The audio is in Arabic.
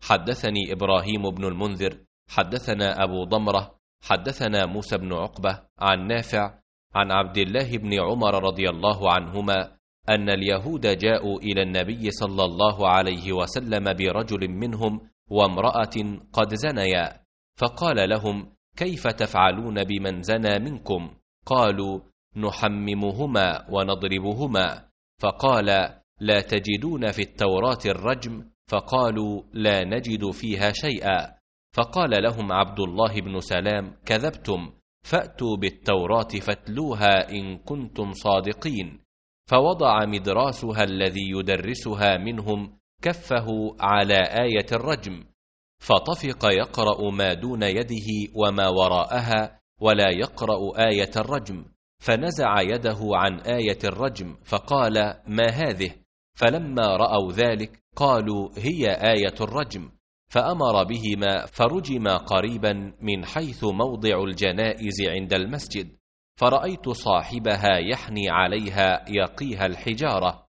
حدثني إبراهيم بن المنذر حدثنا أبو ضمرة حدثنا موسى بن عقبة عن نافع عن عبد الله بن عمر رضي الله عنهما أن اليهود جاءوا إلى النبي صلى الله عليه وسلم برجل منهم وامرأة قد زنيا، فقال لهم: كيف تفعلون بمن زنى منكم؟ قالوا: نحممهما ونضربهما. فقال: لا تجدون في التوراة الرجم؟ فقالوا: لا نجد فيها شيئا. فقال لهم عبد الله بن سلام: كذبتم، فأتوا بالتوراة فاتلوها إن كنتم صادقين. فوضع مدراسها الذي يدرسها منهم كفه على آية الرجم، فطفق يقرأ ما دون يده وما وراءها ولا يقرأ آية الرجم، فنزع يده عن آية الرجم فقال: ما هذه؟ فلما رأوا ذلك قالوا: هي آية الرجم، فأمر بهما فرجما قريبا من حيث موضع الجنائز عند المسجد، فرأيت صاحبها يحني عليها يقيها الحجارة،